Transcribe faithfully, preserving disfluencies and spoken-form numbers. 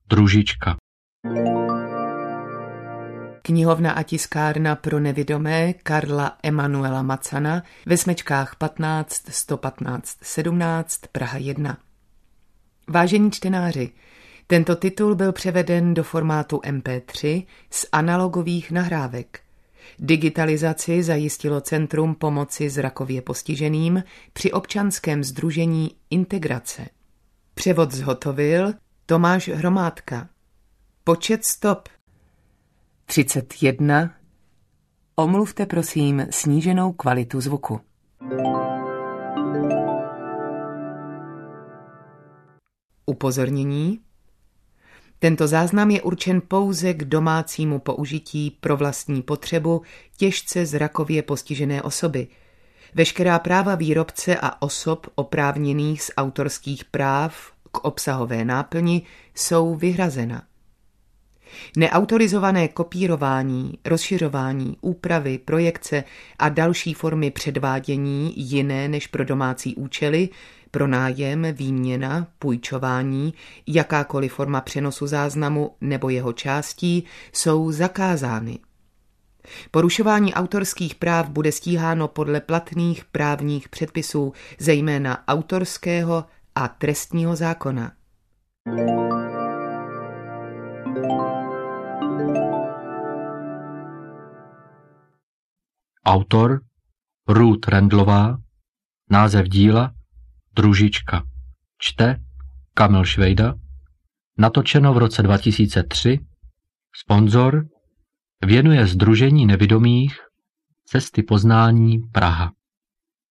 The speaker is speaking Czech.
Družička. Knihovna a tiskárna pro nevidomé Karla Emanuela Macana ve Smečkách patnáct sto patnáct sedmnáct Praha jedna. Vážení čtenáři, tento titul byl převeden do formátu em pé tři z analogových nahrávek. Digitalizaci zajistilo Centrum pomoci zrakově postiženým při občanském sdružení Integrace. Převod zhotovil Tomáš Hromádka. Počet stop třicet jedna. Omluvte prosím sníženou kvalitu zvuku. Upozornění. Tento záznam je určen pouze k domácímu použití pro vlastní potřebu těžce zrakově postižené osoby. Veškerá práva výrobce a osob oprávněných z autorských práv k obsahové náplni jsou vyhrazena. Neautorizované kopírování, rozšiřování, úpravy, projekce a další formy předvádění jiné než pro domácí účely, pronájem, výměna, půjčování, jakákoliv forma přenosu záznamu nebo jeho částí jsou zakázány. Porušování autorských práv bude stíháno podle platných právních předpisů, zejména autorského a trestního zákona. Autor Ruth Rendlová. Název díla Družička. Čte Kamil Švejda. Natočeno v roce dva tisíce tři. Sponzor věnuje Sdružení nevidomých Cesty poznání Praha.